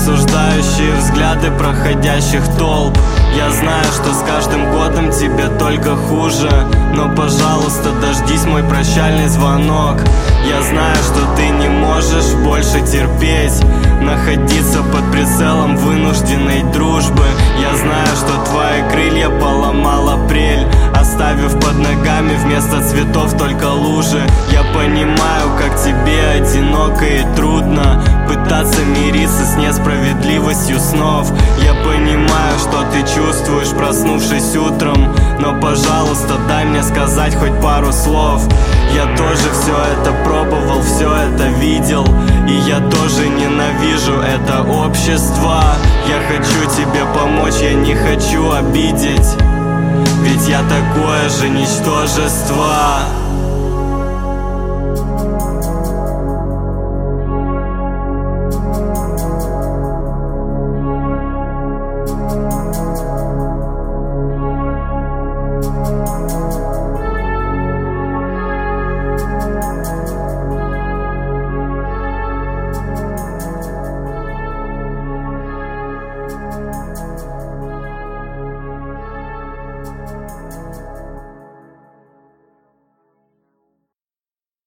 осуждающие взгляды проходящих толп. Я знаю, что с каждым годом тебе только хуже, но, пожалуйста, дождись мой прощальный звонок. Я знаю, что ты не можешь больше терпеть находиться под прицелом вынужденной дружбы. Я знаю, что твои крылья поломал апрель, оставив под ногами вместо цветов только лужи. Я понимаю, как тебе одиноко и трудно пытаться мириться с несправедливостью снов. Я понимаю, что ты чувствуешь, проснувшись утром, но, пожалуйста, дай мне сказать хоть пару слов. Я тоже все это пробовал, все это видел, и я тоже ненавижу это общество. Я хочу тебе помочь, я не хочу обидеть, ведь я такое же ничтожество.